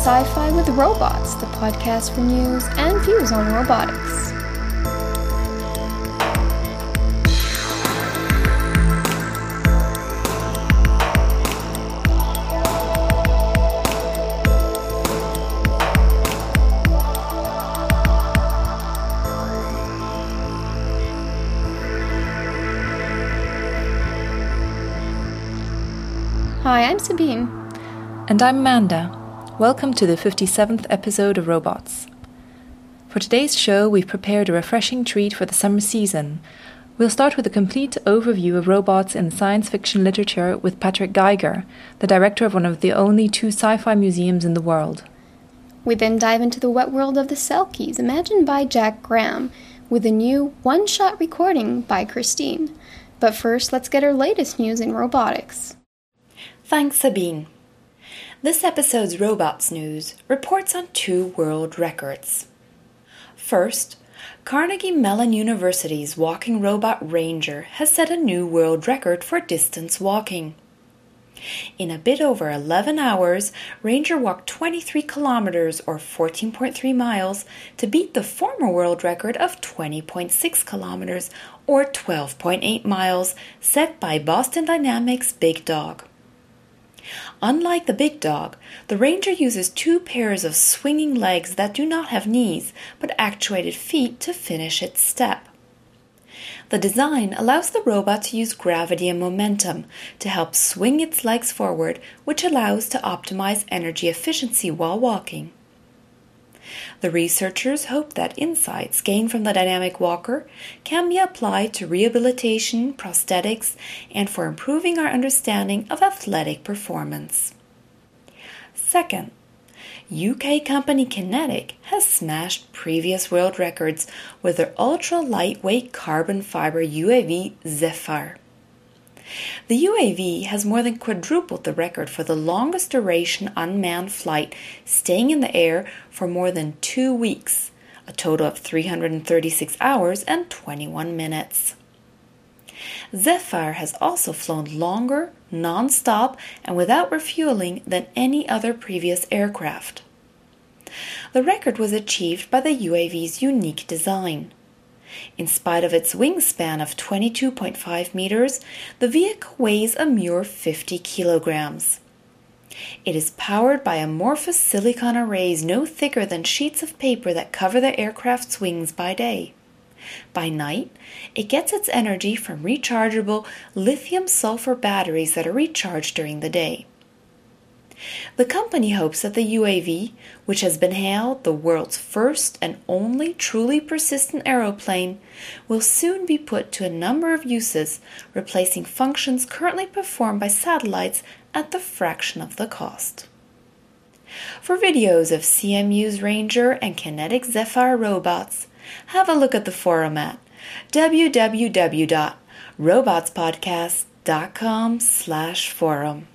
Sci-Fi with Robots, the podcast for news and views on robotics. Hi, I'm Sabine. And I'm Amanda. Welcome to the 57th episode of Robots. For today's show, we've prepared a refreshing treat for the summer season. We'll start with a complete overview of robots in science fiction literature with Patrick Geiger, the director of one of the only two sci-fi museums in the world. We then dive into the wet world of the Selkies, imagined by Jack Graham, with a new one-shot recording by Christine. But first, let's get our latest news in robotics. Thanks, Sabine. This episode's Robots News reports on two world records. First, Carnegie Mellon University's walking robot Ranger has set a new world record for distance walking. In a bit over 11 hours, Ranger walked 23 kilometers or 14.3 miles to beat the former world record of 20.6 kilometers or 12.8 miles set by Boston Dynamics' Big Dog. Unlike the Big Dog, the Ranger uses two pairs of swinging legs that do not have knees, but actuated feet to finish its step. The design allows the robot to use gravity and momentum to help swing its legs forward, which allows to optimize energy efficiency while walking. The researchers hope that insights gained from the dynamic walker can be applied to rehabilitation, prosthetics, and for improving our understanding of athletic performance. Second, UK company Kinetic has smashed previous world records with their ultra-lightweight carbon fiber UAV Zephyr. The UAV has more than quadrupled the record for the longest duration unmanned flight, staying in the air for more than 2 weeks, a total of 336 hours and 21 minutes. Zephyr has also flown longer, non-stop, and without refueling than any other previous aircraft. The record was achieved by the UAV's unique design. In spite of its wingspan of 22.5 meters, the vehicle weighs a mere 50 kilograms. It is powered by amorphous silicon arrays no thicker than sheets of paper that cover the aircraft's wings by day. By night, it gets its energy from rechargeable lithium-sulfur batteries that are recharged during the day. The company hopes that the UAV, which has been hailed the world's first and only truly persistent aeroplane, will soon be put to a number of uses, replacing functions currently performed by satellites at the fraction of the cost. For videos of CMU's Ranger and Kinetic Zephyr robots, have a look at the forum at www.robotspodcast.com/forum.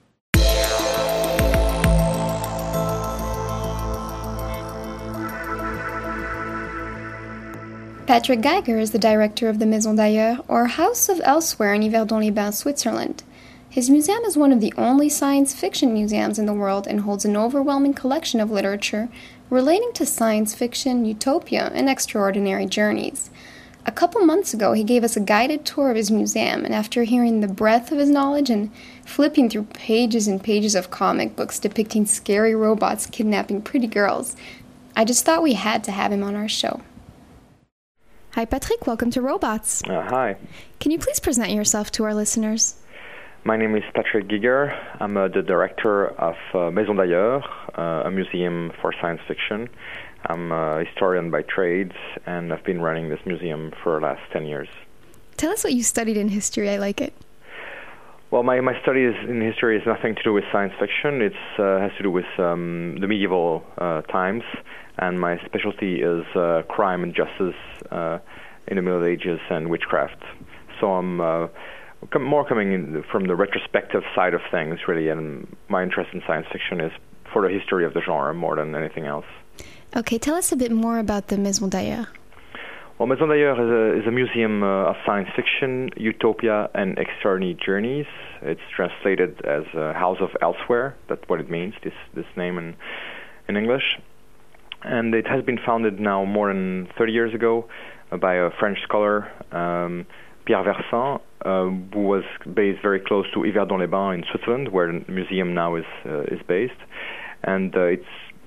Patrick Geiger is the director of the Maison d'Ailleurs, or House of Elsewhere in Yverdon-les-Bains, Switzerland. His museum is one of the only science fiction museums in the world and holds an overwhelming collection of literature relating to science fiction, utopia, and extraordinary journeys. A couple months ago, he gave us a guided tour of his museum, and after hearing the breadth of his knowledge and flipping through pages and pages of comic books depicting scary robots kidnapping pretty girls, I just thought we had to have him on our show. Hi, Patrick. Welcome to Robots. Hi. Can you please present yourself to our listeners? My name is Patrick Geiger. I'm the director of Maison d'Ailleurs, a museum for science fiction. I'm a historian by trade, and I've been running this museum for the last 10 years. Tell us what you studied in history. I like it. Well, my studies in history has nothing to do with science fiction. It has to do with the medieval times, and my specialty is crime and justice in the Middle Ages and witchcraft. So I'm more coming in from the retrospective side of things, really, and my interest in science fiction is for the history of the genre more than anything else. Okay, tell us a bit more about the Maison d'Ailleurs. Well, Maison d'Ailleurs is a museum of science fiction, utopia, and extraordinary journeys. It's translated as House of Elsewhere. That's what it means, this name. in English. And it has been founded now more than 30 years ago by a French scholar, Pierre Versant, who was based very close to Yverdon-les-Bains in Switzerland, where the museum now is based. And it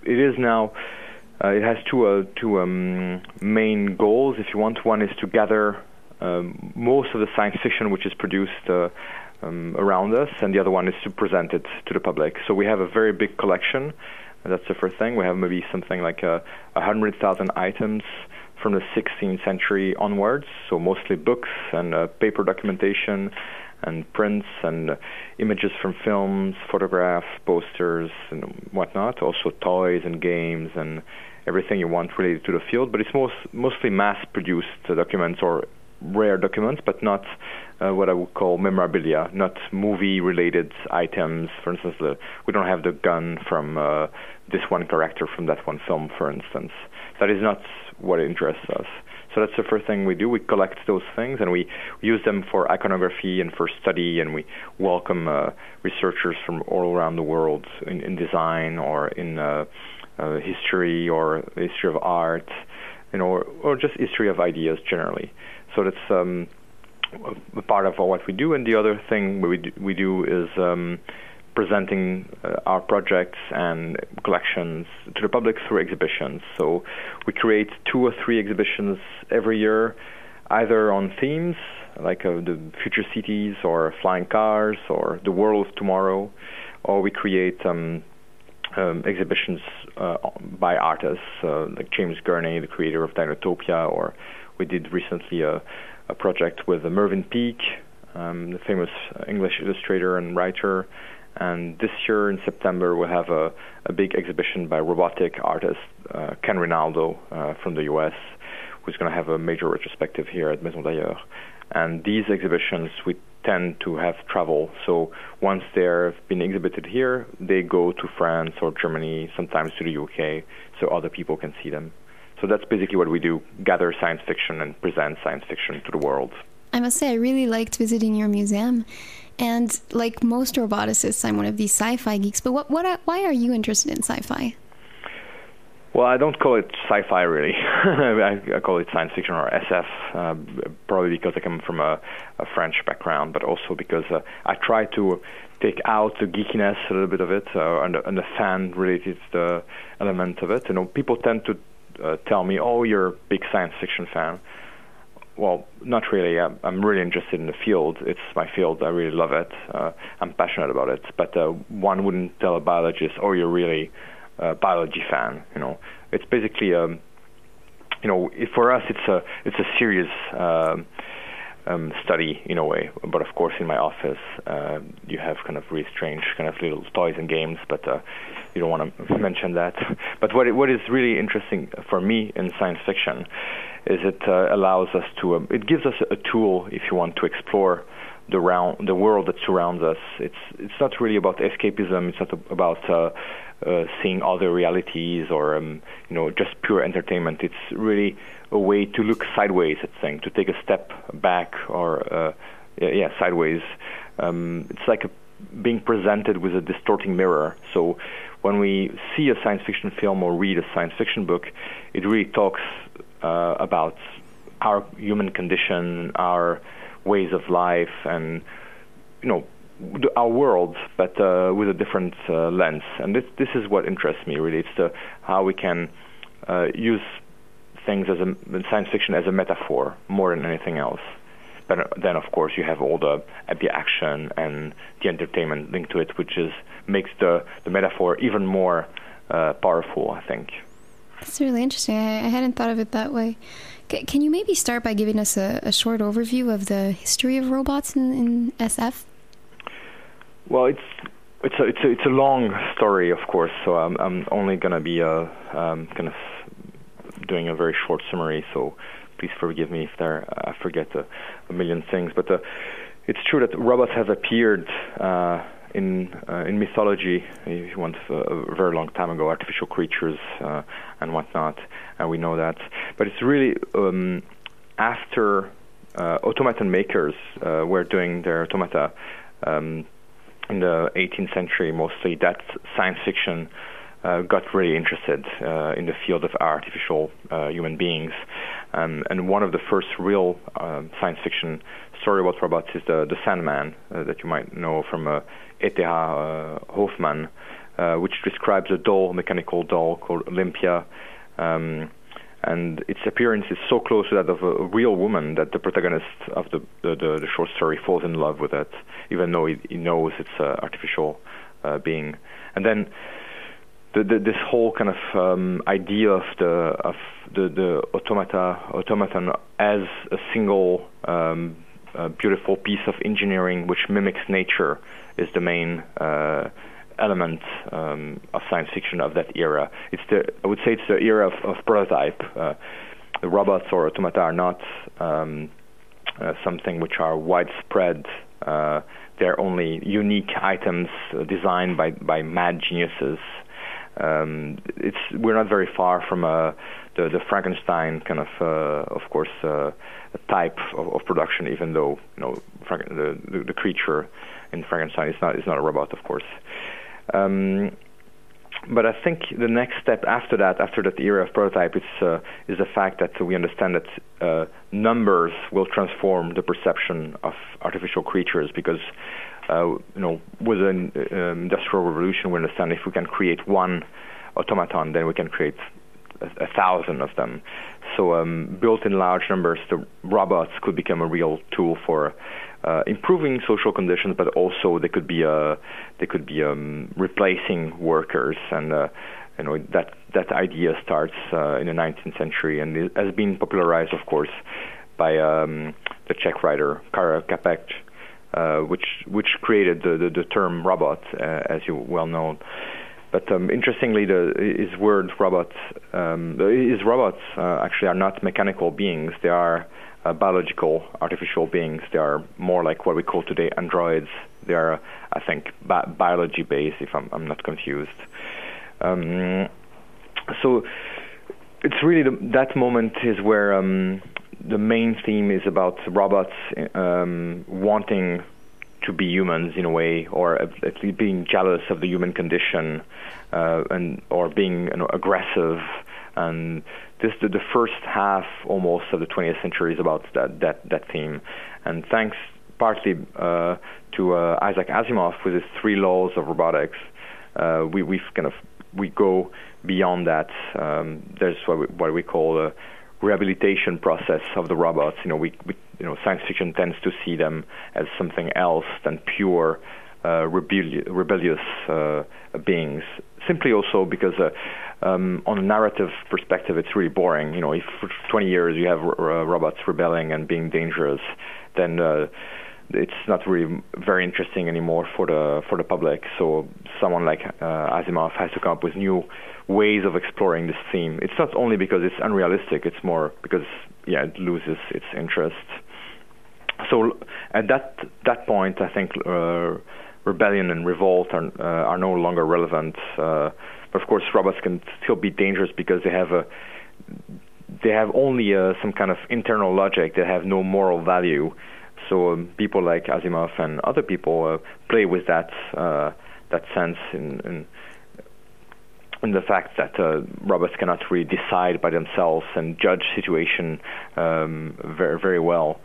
has two main goals, if you want. One is to gather most of the science fiction which is produced around us, and the other one is to present it to the public. So we have a very big collection. That's the first thing. We have maybe something like 100,000 items from the 16th century onwards, so mostly books and paper documentation and prints and images from films, photographs, posters, and whatnot. Also toys and games and everything you want related to the field. But it's mostly mass-produced documents or rare documents, but not what I would call memorabilia, not movie-related items. For instance, we don't have the gun from this one character from that one film, for instance. That is not what interests us. So that's the first thing we do. We collect those things, and we use them for iconography and for study, and we welcome researchers from all around the world in design or in history or history of art, or just history of ideas generally. So that's a part of what we do. And the other thing we do is presenting our projects and collections to the public through exhibitions. So we create 2 or 3 exhibitions every year, either on themes like the future cities or flying cars or the world of tomorrow, or we create exhibitions by artists like James Gurney, the creator of Dinotopia, or we did recently a project with Mervyn Peake, the famous English illustrator and writer. And this year in September we'll have a big exhibition by robotic artist Ken Rinaldo from the US, who's going to have a major retrospective here at Maison d'Ailleurs. And these exhibitions, we tend to have travel. So once they've been exhibited here, they go to France or Germany, sometimes to the UK, so other people can see them. So that's basically what we do, gather science fiction and present science fiction to the world. I must say, I really liked visiting your museum. And like most roboticists, I'm one of these sci-fi geeks. But why are you interested in sci-fi? Well, I don't call it sci-fi, really. I call it science fiction or SF, probably because I come from a French background, but also because I try to take out the geekiness, a little bit of it, and the fan-related element of it. People tend to tell me, "Oh, you're a big science fiction fan." Well, not really. I'm really interested in the field. It's my field. I really love it. I'm passionate about it. But one wouldn't tell a biologist, "Oh, you're really a biology fan." It's basically, for us, it's a serious study in a way. But of course, in my office, you have kind of really strange kind of little toys and games. But you don't want to mention that. But what is really interesting for me in science fiction is it allows us to, it gives us a tool, if you want, to explore the world that surrounds us. It's not really about escapism. It's not about seeing other realities or just pure entertainment. It's really a way to look sideways at things, to take a step back or sideways. It's like being presented with a distorting mirror. So when we see a science fiction film or read a science fiction book, it really talks about our human condition, our ways of life, and our world, but with a different lens. And this is what interests me, really. It's how we can use things science fiction as a metaphor more than anything else. But then, of course, you have all the action and the entertainment linked to it, which makes the metaphor even more powerful, I think. That's really interesting. I hadn't thought of it that way. Can you maybe start by giving us a short overview of the history of robots in SF? Well, it's a long story, of course. So I'm only going to be kind of doing a very short summary. So please forgive me if I forget a million things. But it's true that robots have appeared in mythology, if you want, a very long time ago, artificial creatures and whatnot, and we know that. But it's really after automaton makers were doing their automata in the 18th century mostly, that science fiction got really interested in the field of artificial human beings. And one of the first real science fiction story about robots is the Sandman that you might know from E.T.H. Hoffmann, which describes a mechanical doll called Olympia. And its appearance is so close to that of a real woman that the protagonist of the short story falls in love with it, even though he knows it's an artificial being. And then this whole kind of idea of the automaton as a single beautiful piece of engineering which mimics nature is the main element of science fiction of that era. I would say it's the era of prototype. The robots or automata are not something which are widespread. They're only unique items designed by mad geniuses. We're not very far from the Frankenstein kind of course, a type of production. Even though the creature in Frankenstein is not a robot, of course. But I think the next step after that era of prototype, is the fact that we understand that numbers will transform the perception of artificial creatures, because with the Industrial Revolution, we understand if we can create one automaton, then we can create 1,000 of them. So built in large numbers, the robots could become a real tool for improving social conditions, but also they could be replacing workers, and that idea starts in the 19th century, and it has been popularized, of course, by the Czech writer Karel Čapek, which created the term robot, as you well know. But interestingly, his robots actually are not mechanical beings. They are biological, artificial beings. They are more like what we call today androids. They are, I think, biology-based, if I'm not confused. So it's really that moment is where the main theme is about robots wanting to be humans in a way, or at least being jealous of the human condition, or being aggressive. And the first half almost of the 20th century is about that theme. And thanks partly to Isaac Asimov with his 3 laws of robotics, we go beyond that. There's what we call a rehabilitation process of the robots. Science fiction tends to see them as something else than pure rebellious beings. Simply also because on a narrative perspective, it's really boring. If for 20 years you have robots rebelling and being dangerous, then it's not really very interesting anymore for the public. So someone like Asimov has to come up with new ways of exploring this theme. It's not only because it's unrealistic; it's more because it loses its interest. So at that point, I think rebellion and revolt are no longer relevant. But of course, robots can still be dangerous because they have only some kind of internal logic. They have no moral value. So people like Asimov and other people play with that sense in the fact that robots cannot really decide by themselves and judge situation very, very well.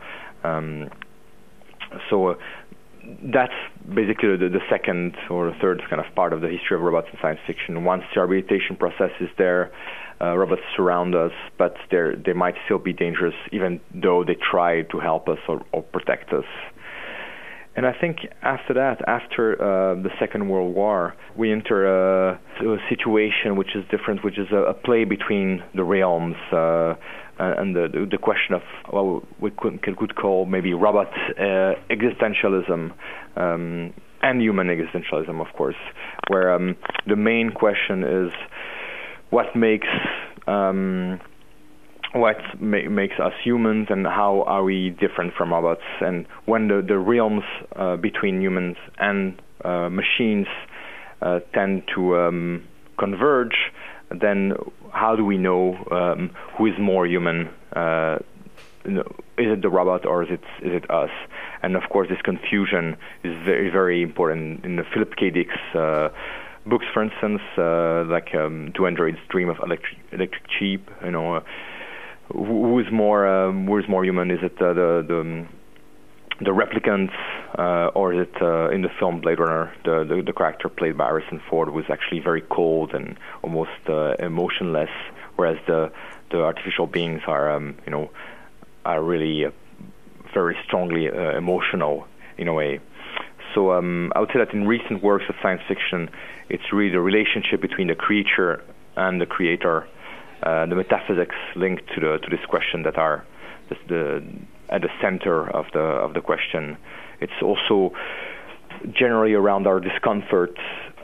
So that's basically the second or the third kind of part of the history of robots in science fiction. Once the rehabilitation process is there, robots surround us, but they might still be dangerous, even though they try to help us or protect us. And I think after the Second World War, we enter a situation which is different, which is a play between the realms, and the question of what we could call maybe robot existentialism and human existentialism, of course, where the main question is what makes us humans, and how are we different from robots? And when the realms between humans and machines tend to converge, then how do we know who is more human? Is it the robot or is it us? And of course, this confusion is very, very important in the Philip K. Dick's books, for instance, like Do Androids Dream of Electric Sheep? Who's more human? Is it the replicants, or is it in the film Blade Runner, the character played by Harrison Ford was actually very cold and almost emotionless, whereas the artificial beings are really very strongly emotional in a way. So I would say that in recent works of science fiction, it's really the relationship between the creature and the creator, the metaphysics linked to this question that are at the center of the question. It's also generally around our discomfort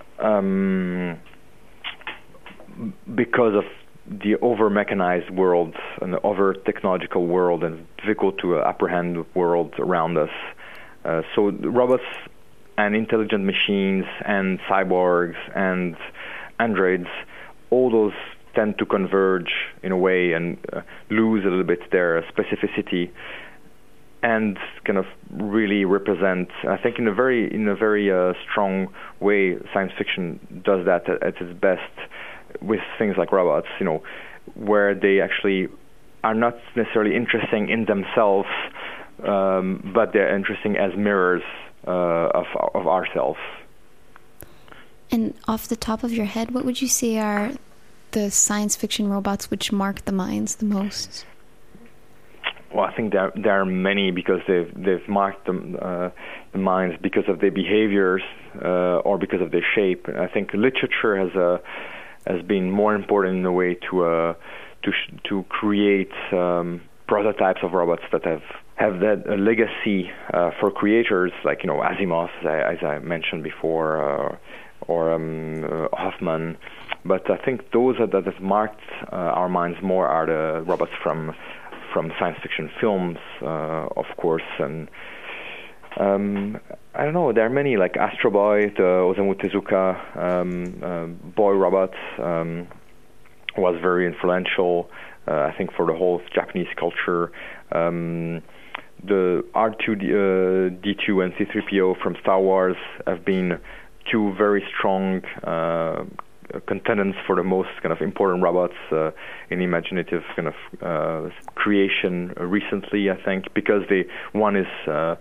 because of the over-mechanized world and the over-technological world and difficult to apprehend world around us. So robots and intelligent machines and cyborgs and androids, all those tend to converge in a way and lose a little bit their specificity and kind of really represent, I think in a very strong way, science fiction does that at its best with things like robots, where they actually are not necessarily interesting in themselves, but they're interesting as mirrors of ourselves. And off the top of your head, what would you say are the science fiction robots which mark the minds the most? Well, I think there are many because they've marked the minds because of their behaviors or because of their shape. And I think literature has been more important in a way to create prototypes of robots that have that legacy for creators like Asimov, as I mentioned before, or Hoffman. But I think those that have marked our minds more are the robots from science fiction films, of course, and I don't know. There are many like Astro Boy, the Osamu Tezuka boy robot was very influential, I think, for the whole Japanese culture. The R2D2 and C-3PO from Star Wars have been two very strong contenders for the most kind of important robots in imaginative kind of creation recently, I think, because one is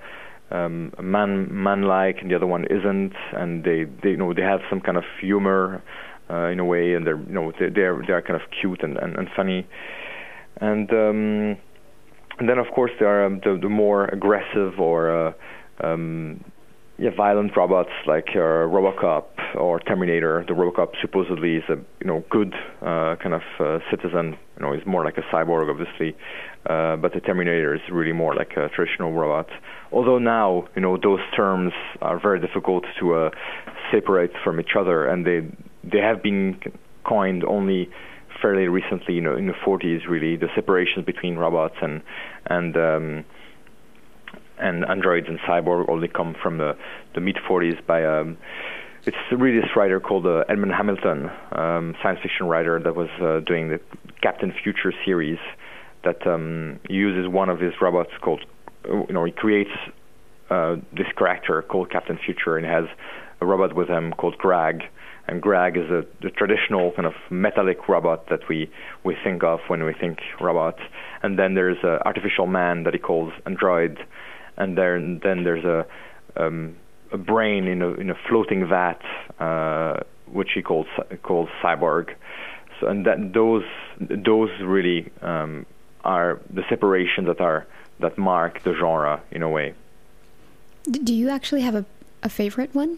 man-like and the other one isn't, and they have some kind of humor in a way, and they're kind of cute and funny, and then of course there are the more aggressive or violent robots like RoboCop or Terminator. The RoboCop supposedly is a good kind of citizen. He's more like a cyborg, obviously, but the Terminator is really more like a traditional robot. Although now those terms are very difficult to separate from each other, and they have been coined only fairly recently. In the 40s, really, the separations between robots and androids and cyborg only come from the mid-40s by it's really this writer called Edmund Hamilton, science fiction writer that was doing the Captain Future series that uses one of his robots called, he creates this character called Captain Future and has a robot with him called Grag. And Grag is the traditional kind of metallic robot that we think of when we think robots. And then there's an artificial man that he calls Android. And then there's a brain in a floating vat, which he calls cyborg. So, and those really are the separations that mark the genre in a way. Do you actually have a favorite one?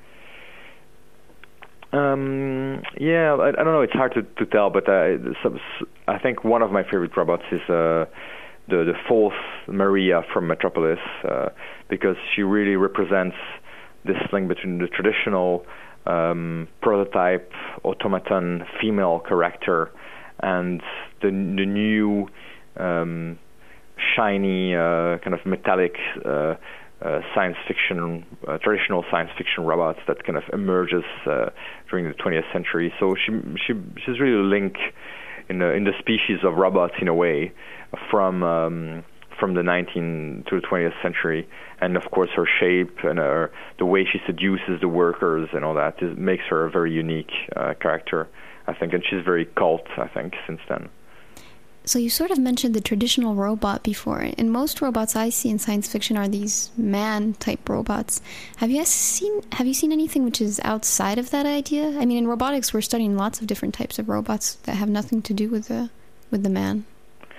Yeah, I don't know. It's hard to tell, but I think one of my favorite robots is the fourth Maria from Metropolis, because she really represents this link between the traditional prototype automaton female character and the new shiny kind of metallic science fiction, traditional science fiction robots that kind of emerges during the 20th century. So she's really a link in the species of robots in a way from from the 19th to the 20th century, and of course her shape and the way she seduces the workers and all that makes her a very unique character, I think, and she's very cult, I think, since then. So you sort of mentioned the traditional robot before, and most robots I see in science fiction are these man-type robots. Have you seen anything which is outside of that idea? I mean, in robotics, we're studying lots of different types of robots that have nothing to do with the man.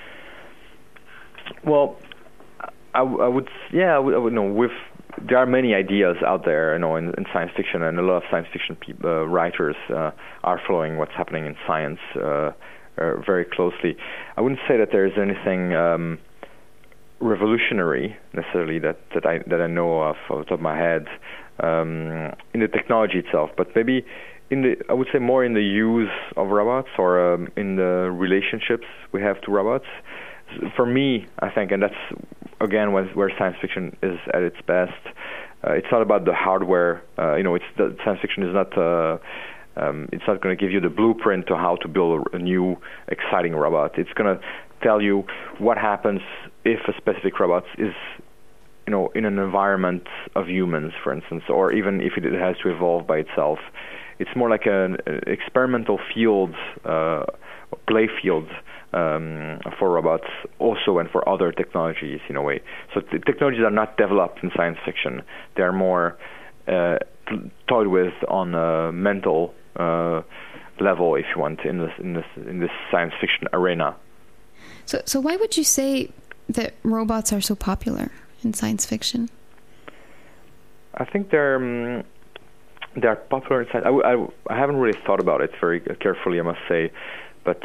Well, I would know. There are many ideas out there, in science fiction, and a lot of science fiction writers are following what's happening in science very closely. I wouldn't say that there's anything revolutionary necessarily that I know of off the top of my head in the technology itself, but maybe I would say more in the use of robots or in the relationships we have to robots. For me, I think, and that's again where science fiction is at its best. It's not about the hardware. Science fiction is not. It's not going to give you the blueprint to how to build a new, exciting robot. It's going to tell you what happens if a specific robot is, in an environment of humans, for instance, or even if it has to evolve by itself. It's more like an experimental field, play field for robots, also, and for other technologies in a way. So technologies are not developed in science fiction; they are more toyed with on a mental level, if you want, in this science fiction arena. So why would you say that robots are so popular in science fiction? I think they're popular in science. I haven't really thought about it very carefully, I must say, but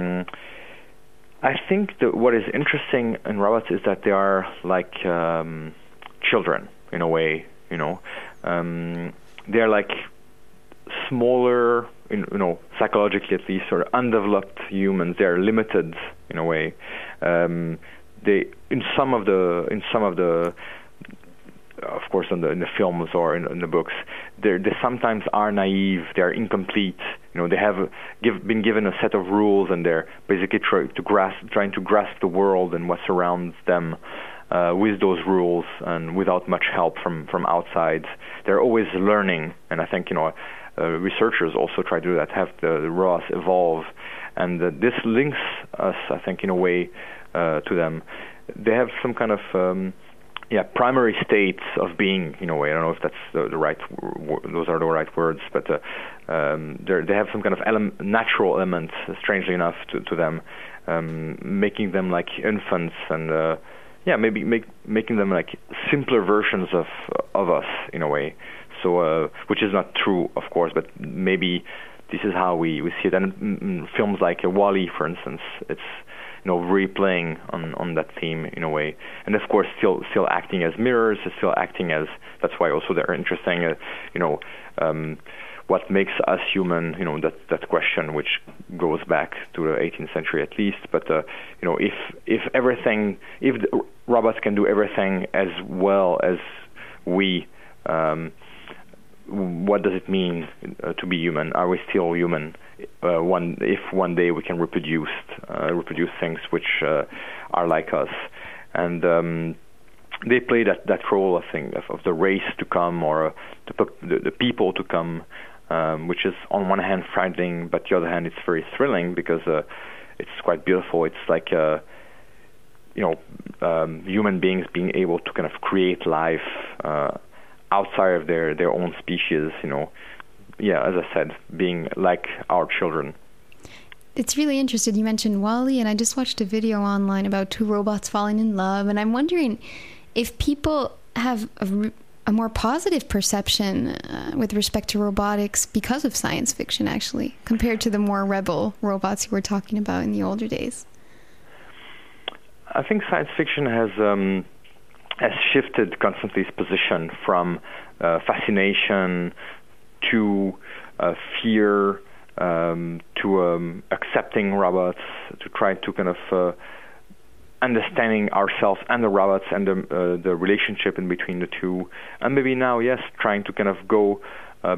I think that what is interesting in robots is that they are like children in a way. They're like smaller, psychologically at least, or undeveloped humans. They are limited in a way. They in some of the of course in the films or in the books, they sometimes are naive. They are incomplete. They have been given a set of rules, and they're basically trying to grasp the world and what surrounds them. With those rules and without much help from outside. They're always learning, and I think researchers also try to do that, have the robots evolve, and this links us, I think, in a way to them. They have some kind of primary states of being, in a way. I don't know if that's the right those are the right words, but they have some kind of natural elements, strangely enough, to them, making them like infants and. Maybe making them like simpler versions of us in a way. So, which is not true, of course, but maybe this is how we see it. And films like WALL-E, for instance, it's replaying on that theme in a way. And of course, still acting as mirrors, still acting as. That's why also they're interesting. What makes us human? That question, which goes back to the 18th century at least. But if the robots can do everything as well as we, what does it mean to be human? Are we still human? If one day we can reproduce things which are like us, and they play that role, I think, of the race to come, or the people to come. Which is on one hand frightening, but the other hand it's very thrilling because it's quite beautiful. It's like human beings being able to kind of create life outside of their own species. As I said, being like our children. It's really interesting. You mentioned WALL-E, and I just watched a video online about two robots falling in love, and I'm wondering if people have a more positive perception with respect to robotics because of science fiction, actually, compared to the more rebel robots you were talking about in the older days? I think science fiction has shifted constantly its position from fascination to fear to accepting robots, to try to kind of understanding ourselves and the robots and the relationship in between the two, and maybe now, yes, trying to kind of go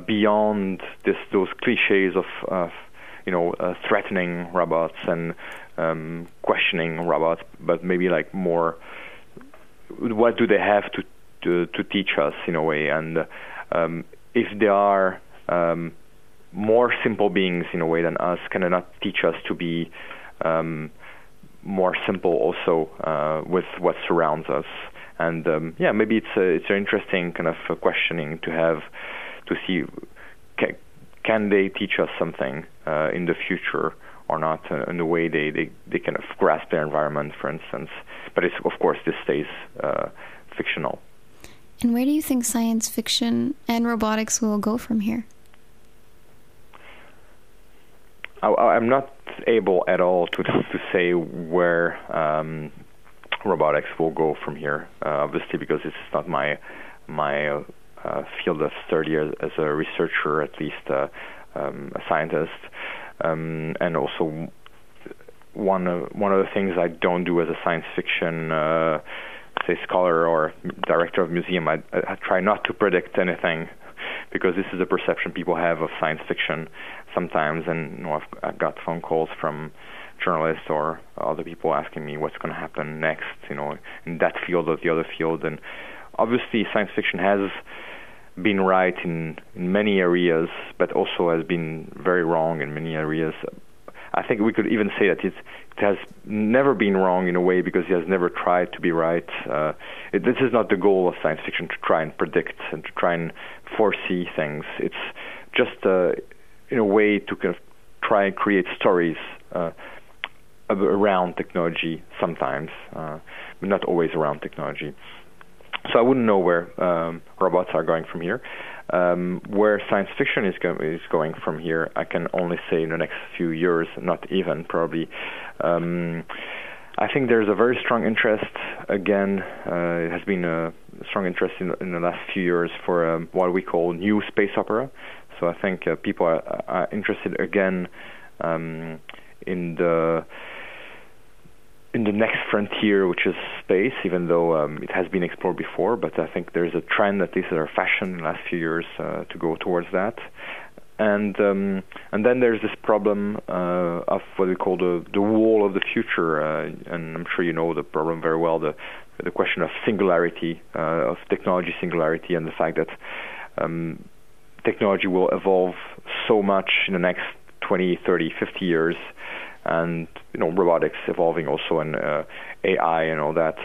beyond those cliches of threatening robots and questioning robots, but maybe like more, what do they have to teach us in a way, and if they are more simple beings in a way than us, can they not teach us to be more simple also with what surrounds us? And maybe it's an interesting kind of questioning to have, to see can they teach us something in the future or not, in the way they kind of grasp their environment, for instance. But it's, of course, this stays fictional. And where do you think science fiction and robotics will go from here? I'm not able at all to say where robotics will go from here, obviously, because it's not my field of study as a researcher, at least a scientist, and also one of the things I don't do as a science fiction say scholar or director of museum. I try not to predict anything, because this is a perception people have of science fiction sometimes, and I've got phone calls from journalists or other people asking me what's going to happen next, in that field or the other field. And obviously science fiction has been right in many areas, but also has been very wrong in many areas. I think we could even say that it has never been wrong in a way, because it has never tried to be right. This is not the goal of science fiction, to try and predict and to try and foresee things. It's just in a way to kind of try and create stories around technology sometimes, but not always around technology. So I wouldn't know where robots are going from here. Where science fiction is going from here, I can only say in the next few years, not even probably. I think there's a very strong interest, again, it has been a strong interest in the last few years for what we call new space opera. So I think people are interested again in the next frontier, which is space, even though it has been explored before. But I think there's a trend, at least in our fashion in the last few years, to go towards that. And then there's this problem of what we call the wall of the future, and I'm sure you know the problem very well, the question of singularity, of technology singularity, and the fact that technology will evolve so much in the next 20, 30, 50 years, and robotics evolving also, and AI and all that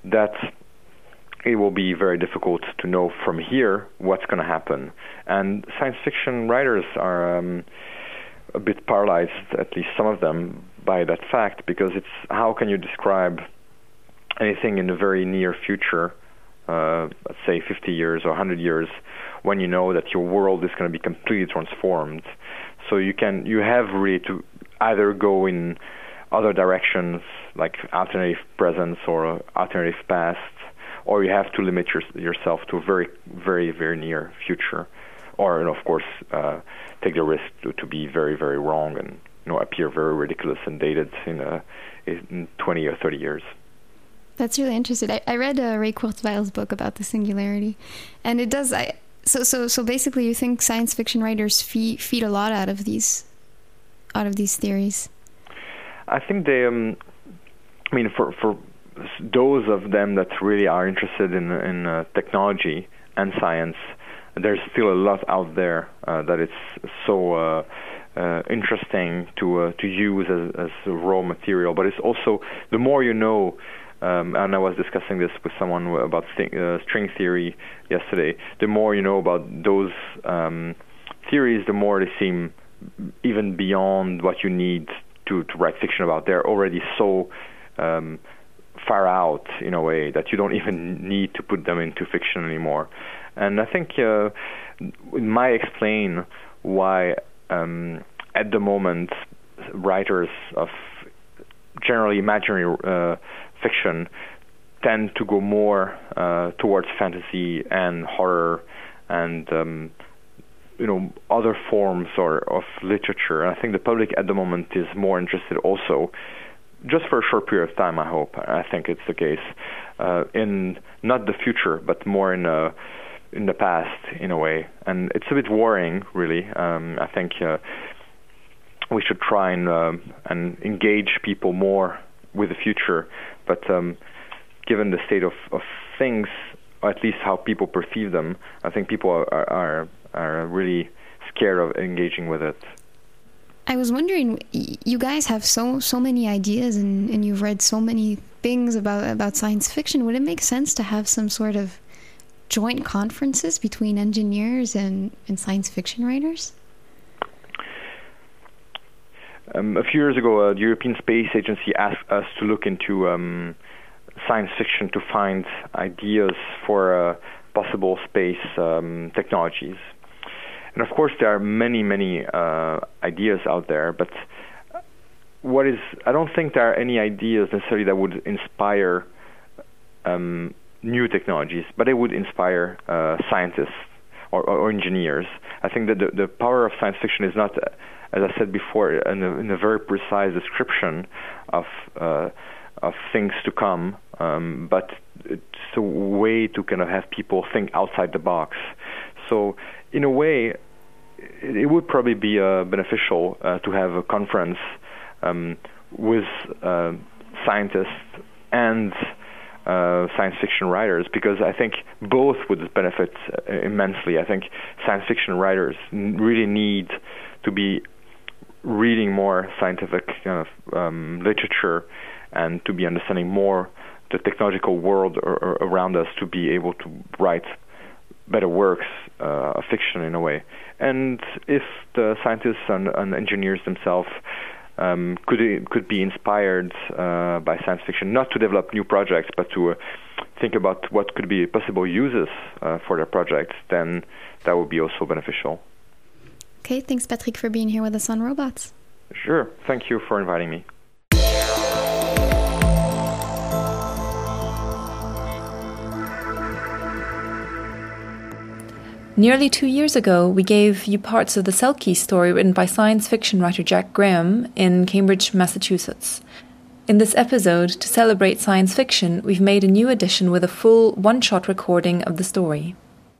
it will be very difficult to know from here what's going to happen. And science fiction writers are a bit paralyzed, at least some of them, by that fact, because it's how can you describe anything in the very near future, let's say 50 years or 100 years, when you know that your world is going to be completely transformed. So you have really to either go in other directions, like alternative presence or alternative past, or you have to limit yourself to a very, very, very near future, or of course take the risk to be very, very wrong and appear very ridiculous and dated in 20 or 30 years. That's really interesting. I read Ray Kurzweil's book about the singularity, and it does. So basically, you think science fiction writers feed a lot out of these theories? I think they. For those of them that really are interested in technology and science, there's still a lot out there that it's so interesting to use as raw material. But it's also, the more you know, and I was discussing this with someone about string theory yesterday, the more you know about those theories, the more they seem even beyond what you need to write fiction about. They're already so far out in a way that you don't even need to put them into fiction anymore. And I think it might explain why at the moment writers of generally imaginary fiction tend to go more towards fantasy and horror and other forms of literature. And I think the public at the moment is more interested also, just for a short period of time, I hope. I think it's the case, in not the future, but more in the past, in a way. And it's a bit worrying, really. I think we should try and engage people more with the future. But given the state of things, or at least how people perceive them, I think people are really scared of engaging with it. I was wondering, you guys have so many ideas and you've read so many things about science fiction. Would it make sense to have some sort of joint conferences between engineers and science fiction writers? A few years ago, the European Space Agency asked us to look into science fiction to find ideas for possible space technologies. And of course, there are many ideas out there, but I don't think there are any ideas necessarily that would inspire new technologies, but they would inspire scientists or engineers. I think that the power of science fiction is not, as I said before, in a very precise description of things to come, but it's a way to kind of have people think outside the box. So in a way, it would probably be beneficial to have a conference with scientists and science fiction writers, because I think both would benefit immensely. I think science fiction writers really need to be reading more scientific kind of literature and to be understanding more the technological world around us to be able to write better works of fiction in a way. And if the scientists and engineers themselves could be inspired by science fiction, not to develop new projects, but to think about what could be possible uses for their projects, then that would be also beneficial. Okay, thanks Patrick for being here with us on Robots. Sure, thank you for inviting me. Nearly 2 years ago, we gave you parts of the Selkie story written by science fiction writer Jack Graham in Cambridge, Massachusetts. In this episode, to celebrate science fiction, we've made a new edition with a full one-shot recording of the story.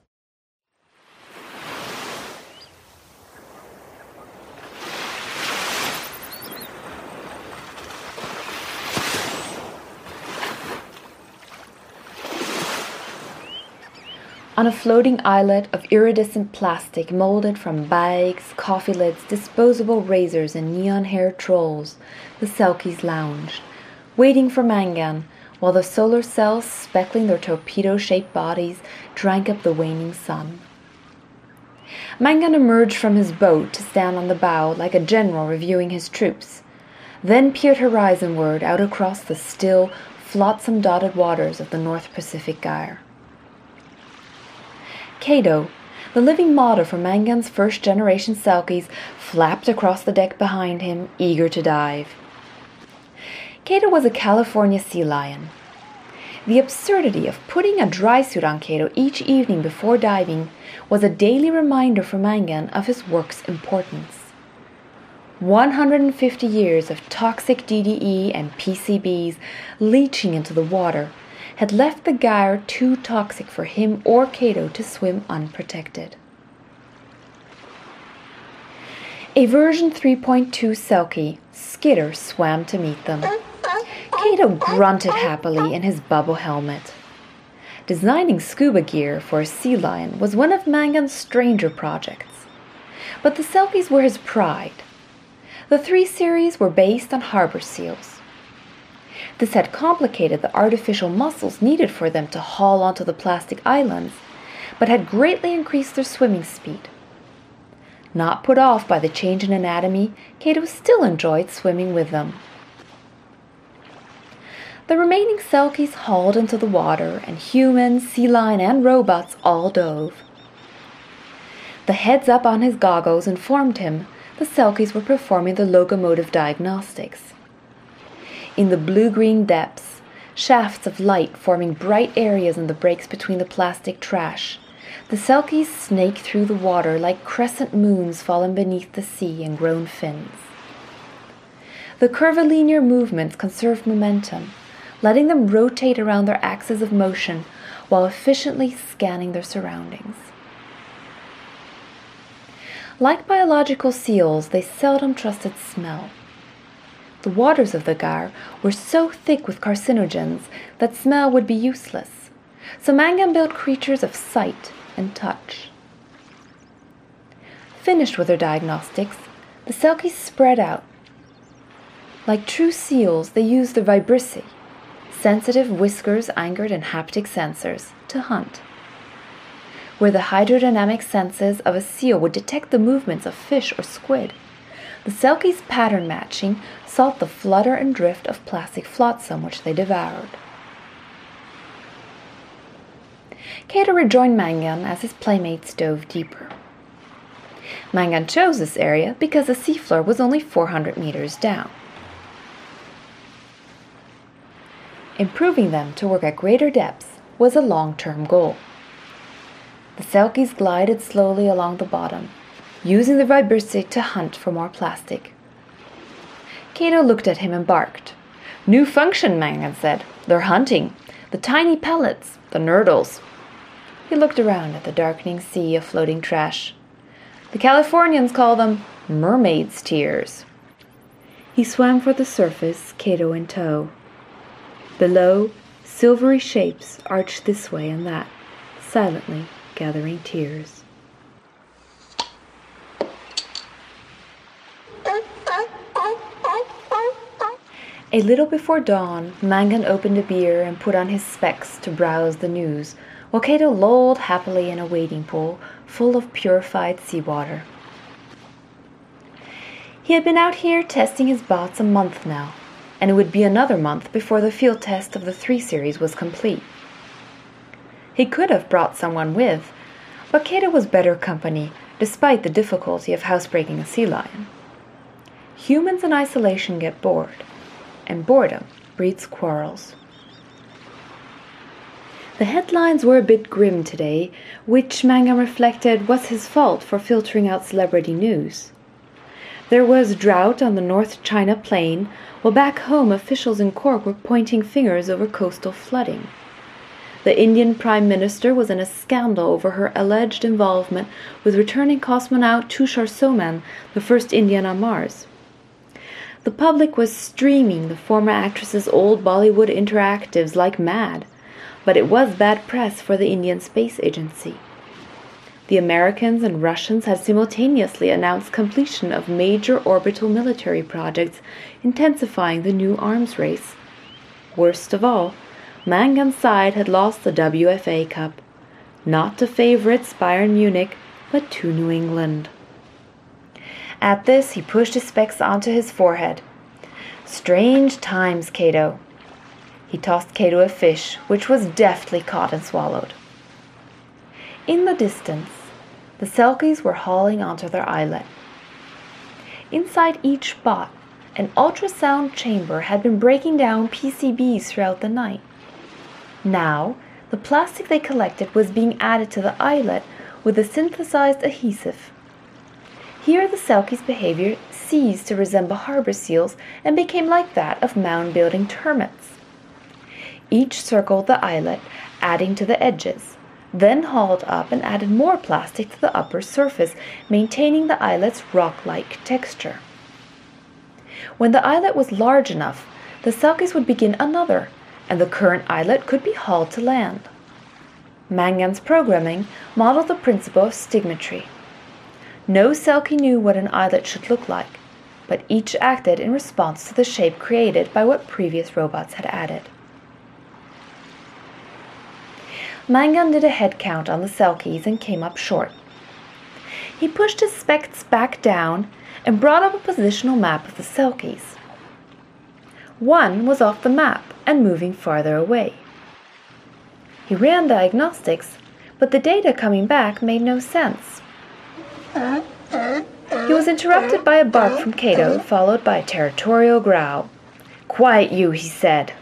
On a floating islet of iridescent plastic molded from bags, coffee lids, disposable razors, and neon-haired trolls, the Selkies lounged, waiting for Mangan, while the solar cells speckling their torpedo-shaped bodies drank up the waning sun. Mangan emerged from his boat to stand on the bow like a general reviewing his troops, then peered horizonward out across the still, flotsam-dotted waters of the North Pacific Gyre. Cato, the living model for Mangan's first-generation Selkies, flapped across the deck behind him, eager to dive. Cato was a California sea lion. The absurdity of putting a dry suit on Cato each evening before diving was a daily reminder for Mangan of his work's importance. 150 years of toxic DDE and PCBs leaching into the water had left the gyre too toxic for him or Cato to swim unprotected. A version 3.2 Selkie, Skitter, swam to meet them. Cato grunted happily in his bubble helmet. Designing scuba gear for a sea lion was one of Mangan's stranger projects, but the Selkies were his pride. The 3 series were based on harbor seals. This had complicated the artificial muscles needed for them to haul onto the plastic islands, but had greatly increased their swimming speed. Not put off by the change in anatomy, Cato still enjoyed swimming with them. The remaining Selkies hauled into the water, and humans, sea lion, and robots all dove. The heads up on his goggles informed him the Selkies were performing the locomotive diagnostics. In the blue-green depths, shafts of light forming bright areas in the breaks between the plastic trash, the Selkies snake through the water like crescent moons fallen beneath the sea and grown fins. The curvilinear movements conserved momentum, letting them rotate around their axis of motion while efficiently scanning their surroundings. Like biological seals, they seldom trusted smell. The waters of the Gare were so thick with carcinogens that smell would be useless, so Mangan built creatures of sight and touch. Finished with their diagnostics, the Selkies spread out. Like true seals, they used their vibrissae, sensitive whiskers-anchored and haptic sensors, to hunt. Where the hydrodynamic senses of a seal would detect the movements of fish or squid, the Selkies' pattern matching sought the flutter and drift of plastic flotsam which they devoured. Cato rejoined Mangan as his playmates dove deeper. Mangan chose this area because the seafloor was only 400 meters down. Improving them to work at greater depths was a long-term goal. The Selkies glided slowly along the bottom, using the vibrissae to hunt for more plastic. Cato looked at him and barked. "New function," Mangan said. "They're hunting. The tiny pellets, the nurdles." He looked around at the darkening sea of floating trash. "The Californians call them mermaid's tears." He swam for the surface, Cato in tow. Below, silvery shapes arched this way and that, silently gathering tears. A little before dawn, Mangan opened a beer and put on his specs to browse the news, while Cato lolled happily in a wading pool full of purified seawater. He had been out here testing his bots a month now, and it would be another month before the field test of the 3 series was complete. He could have brought someone with, but Cato was better company, despite the difficulty of housebreaking a sea lion. Humans in isolation get bored, and boredom breeds quarrels. The headlines were a bit grim today, which Mangan reflected was his fault for filtering out celebrity news. There was drought on the North China Plain, while back home officials in Cork were pointing fingers over coastal flooding. The Indian Prime Minister was in a scandal over her alleged involvement with returning cosmonaut Tushar Soman, the first Indian on Mars. The public was streaming the former actress's old Bollywood interactives like mad, but it was bad press for the Indian Space Agency. The Americans and Russians had simultaneously announced completion of major orbital military projects, intensifying the new arms race. Worst of all, Mangan's side had lost the WFA Cup, not to favourites Bayern Munich, but to New England. At this, he pushed his specs onto his forehead. "Strange times, Cato." He tossed Cato a fish, which was deftly caught and swallowed. In the distance, the Selkies were hauling onto their islet. Inside each bot, an ultrasound chamber had been breaking down PCBs throughout the night. Now, the plastic they collected was being added to the islet with a synthesized adhesive. Here the Selkies' behavior ceased to resemble harbor seals and became like that of mound-building termites. Each circled the islet, adding to the edges, then hauled up and added more plastic to the upper surface, maintaining the islet's rock-like texture. When the islet was large enough, the Selkies would begin another, and the current islet could be hauled to land. Mangan's programming modeled the principle of stigmetry. No Selkie knew what an islet should look like, but each acted in response to the shape created by what previous robots had added. Mangan did a head count on the Selkies and came up short. He pushed his specs back down and brought up a positional map of the Selkies. One was off the map and moving farther away. He ran diagnostics, but the data coming back made no sense. He was interrupted by a bark from Cato, followed by a territorial growl. "Quiet you," he said.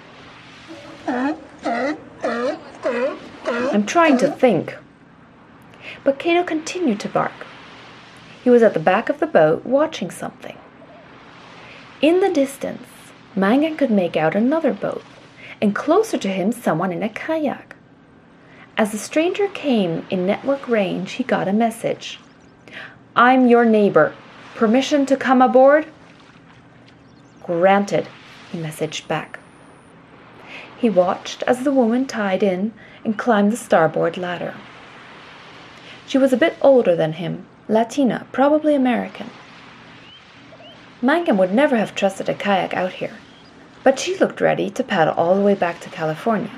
"I'm trying to think." But Cato continued to bark. He was at the back of the boat watching something. In the distance, Mangan could make out another boat, and closer to him someone in a kayak. As the stranger came in network range, he got a message. I'm your neighbor. Permission to come aboard? Granted, he messaged back. He watched as the woman tied in and climbed the starboard ladder. She was a bit older than him, Latina, probably American. Mangum would never have trusted a kayak out here, but she looked ready to paddle all the way back to California.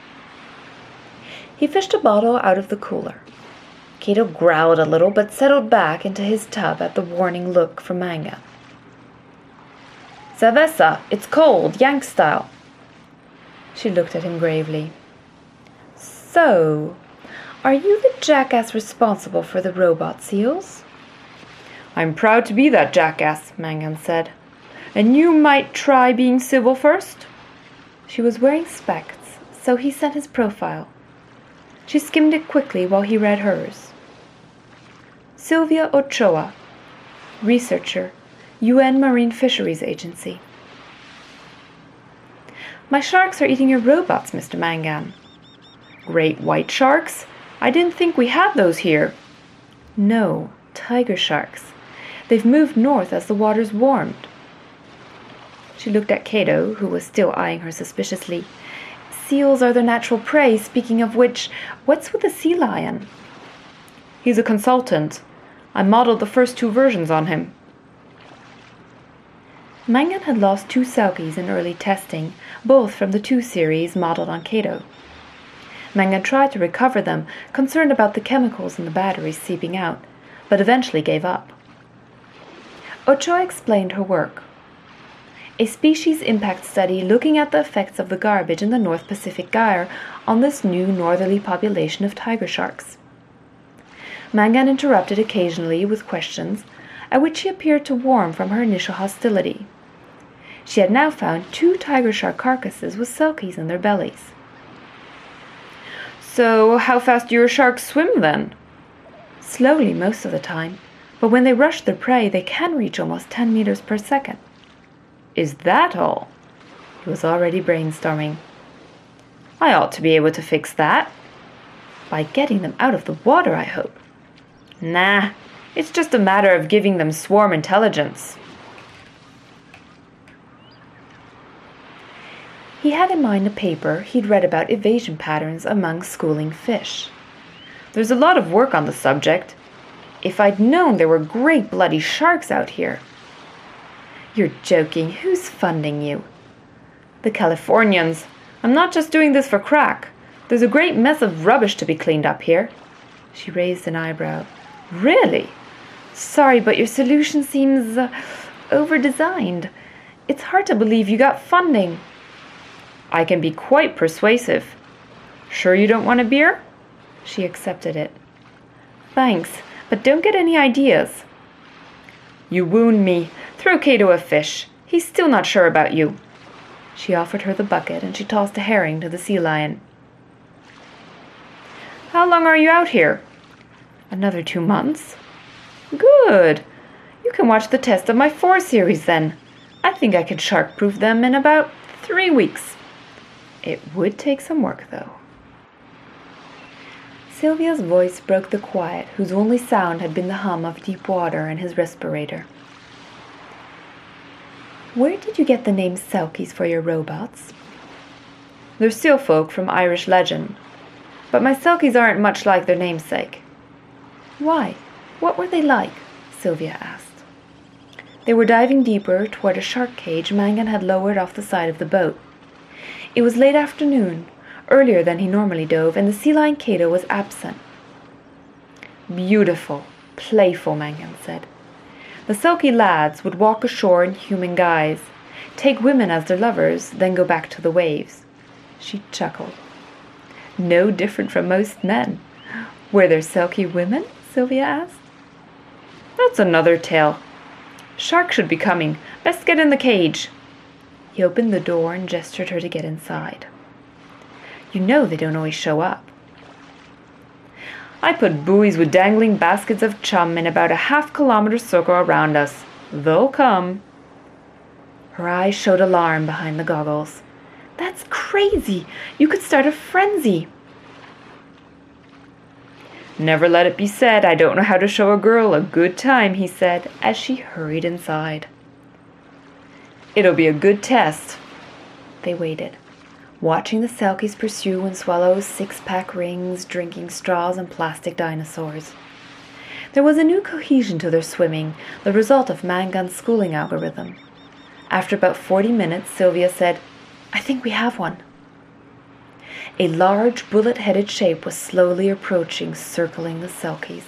He fished a bottle out of the cooler. Cato growled a little but settled back into his tub at the warning look from Mangum. Cerveza, it's cold, Yank style. She looked at him gravely. So, are you the jackass responsible for the robot seals? I'm proud to be that jackass, Mangum said. And you might try being civil first? She was wearing specs, so he sent his profile. She skimmed it quickly while he read hers. Sylvia Ochoa, researcher, UN Marine Fisheries Agency. My sharks are eating your robots, Mr. Mangum. Great white sharks? I didn't think we had those here. No, tiger sharks. They've moved north as the waters warmed. She looked at Cato, who was still eyeing her suspiciously. Seals are their natural prey, speaking of which, what's with the sea lion? He's a consultant. I modeled the first 2 versions on him. Mangum had lost 2 selkies in early testing, both from the 2 series modeled on Cato. Mangum tried to recover them, concerned about the chemicals in the batteries seeping out, but eventually gave up. Ochoa explained her work. A species impact study looking at the effects of the garbage in the North Pacific Gyre on this new northerly population of tiger sharks. Mangum interrupted occasionally with questions, at which she appeared to warm from her initial hostility. She had now found 2 tiger shark carcasses with selkies in their bellies. So, how fast do your sharks swim then? Slowly most of the time, but when they rush their prey, they can reach almost 10 meters per second. Is that all? He was already brainstorming. I ought to be able to fix that. By getting them out of the water, I hope. Nah, it's just a matter of giving them swarm intelligence. He had in mind a paper he'd read about evasion patterns among schooling fish. There's a lot of work on the subject. If I'd known there were great bloody sharks out here. You're joking. Who's funding you? The Californians. I'm not just doing this for crack. There's a great mess of rubbish to be cleaned up here. She raised an eyebrow. Really? Sorry, but your solution seems over-designed. It's hard to believe you got funding. I can be quite persuasive. Sure you don't want a beer? She accepted it. Thanks, but don't get any ideas. You wound me. Throw Cato a fish. He's still not sure about you. She offered her the bucket, and she tossed a herring to the sea lion. How long are you out here? Another 2 months. Good. You can watch the test of my 4 series then. I think I could shark-proof them in about 3 weeks. It would take some work, though. Sylvia's voice broke the quiet, whose only sound had been the hum of deep water in his respirator. Where did you get the name Selkies for your robots? They're seal folk from Irish legend, but my Selkies aren't much like their namesake. Why? What were they like? Sylvia asked. They were diving deeper toward a shark cage Mangum had lowered off the side of the boat. It was late afternoon, earlier than he normally dove, and the sea lion Cato was absent. Beautiful, playful, Mangum said. The Selkie lads would walk ashore in human guise, take women as their lovers, then go back to the waves. She chuckled. No different from most men. Were there Selkie women? Sylvia asked. That's another tale. Shark should be coming. Best get in the cage. He opened the door and gestured her to get inside. You know they don't always show up. I put buoys with dangling baskets of chum in about a half-kilometer circle around us. They'll come. Her eyes showed alarm behind the goggles. That's crazy. You could start a frenzy. "Never let it be said I don't know how to show a girl a good time," he said as she hurried inside. "It'll be a good test." They waited, watching the Selkies pursue and swallow six-pack rings, drinking straws, and plastic dinosaurs. There was a new cohesion to their swimming, the result of Mangan's schooling algorithm. After about 40 minutes, Sylvia said, "I think we have one." A large, bullet-headed shape was slowly approaching, circling the Selkies.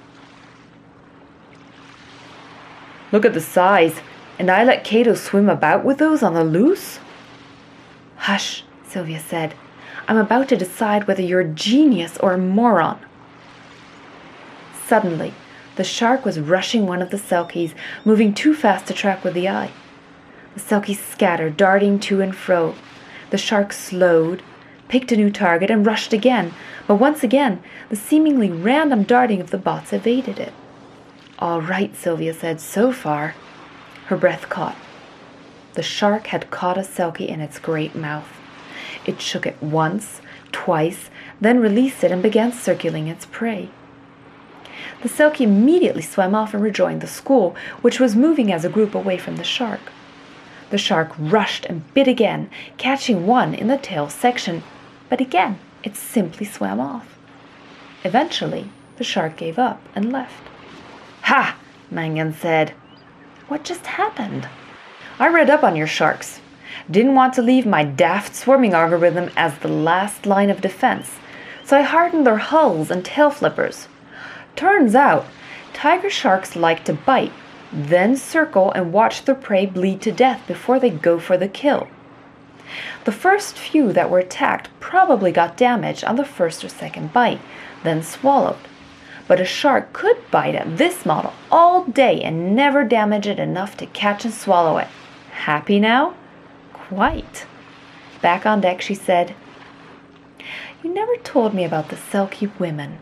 "Look at the size, and I let Cato swim about with those on the loose?" "Hush," Sylvia said. "I'm about to decide whether you're a genius or a moron." Suddenly, the shark was rushing one of the Selkies, moving too fast to track with the eye. The Selkies scattered, darting to and fro. The shark slowed, picked a new target, and rushed again, but once again, the seemingly random darting of the bots evaded it. "All right," Sylvia said, "so far." Her breath caught. The shark had caught a Selkie in its great mouth. It shook it once, twice, then released it and began circling its prey. The Selkie immediately swam off and rejoined the school, which was moving as a group away from the shark. The shark rushed and bit again, catching one in the tail section, but again it simply swam off. Eventually, the shark gave up and left. "Ha!" Mangan said. "What just happened?" "I read up on your sharks. Didn't want to leave my daft swarming algorithm as the last line of defense, so I hardened their hulls and tail flippers. Turns out, tiger sharks like to bite, then circle and watch their prey bleed to death before they go for the kill. The first few that were attacked probably got damaged on the first or second bite, then swallowed. But a shark could bite at this model all day and never damage it enough to catch and swallow it. Happy now?" "Quite." Back on deck, she said, "You never told me about the Selkie women."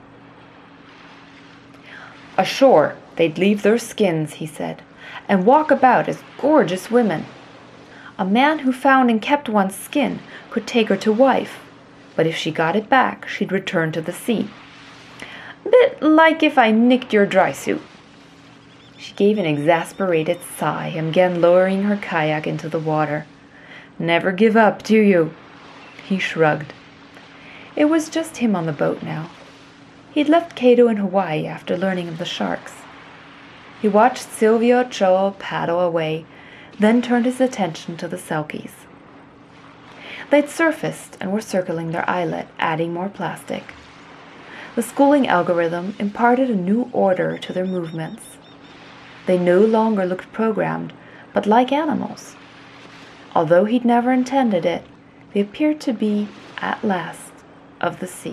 "Ashore, they'd leave their skins," he said, "and walk about as gorgeous women. A man who found and kept one's skin could take her to wife, but if she got it back, she'd return to the sea. Bit like if I nicked your dry suit." She gave an exasperated sigh and began lowering her kayak into the water. "Never give up, do you?" He shrugged. It was just him on the boat now. He'd left Cato in Hawaii after learning of the sharks. He watched Sylvia Ochoa paddle away, then turned his attention to the Selkies. They'd surfaced and were circling their islet, adding more plastic. The schooling algorithm imparted a new order to their movements. They no longer looked programmed, but like animals. Although he'd never intended it, they appeared to be, at last, of the sea.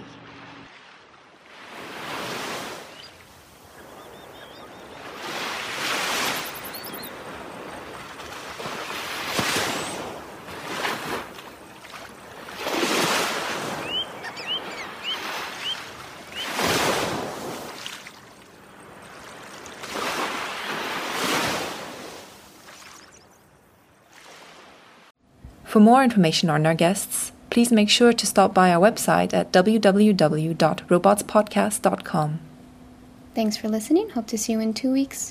For more information on our guests, please make sure to stop by our website at www.robotspodcast.com. Thanks for listening. Hope to see you in 2 weeks.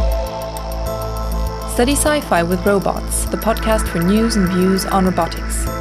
Study Sci-Fi with Robots, the podcast for news and views on robotics.